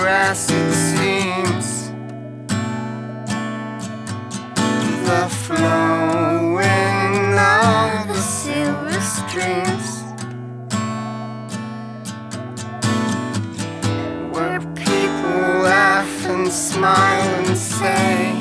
As it seems, the flowing of the silver streams, where people laugh and smile and say